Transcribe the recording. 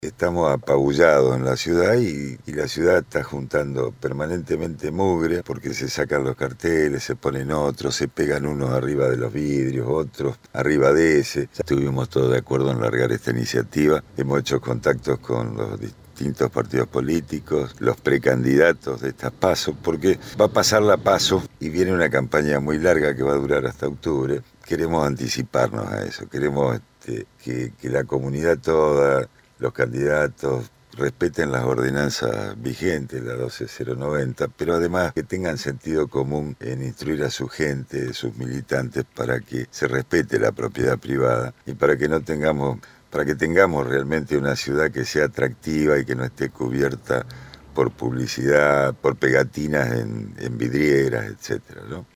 Estamos apabullados en la ciudad y la ciudad está juntando permanentemente mugre porque se sacan los carteles, se ponen otros, se pegan unos arriba de los vidrios, otros arriba de ese. Ya estuvimos todos de acuerdo en largar esta iniciativa. Hemos hecho contactos con los distintos partidos políticos, los precandidatos de estas PASO, porque va a pasar la PASO y viene una campaña muy larga que va a durar hasta octubre. Queremos anticiparnos a eso, queremos que la comunidad toda, los candidatos respeten las ordenanzas vigentes, la 12090, pero además que tengan sentido común en instruir a su gente, sus militantes, para que se respete la propiedad privada y para que no tengamos, para que tengamos realmente una ciudad que sea atractiva y que no esté cubierta por publicidad, por pegatinas en vidrieras, etcétera, ¿no?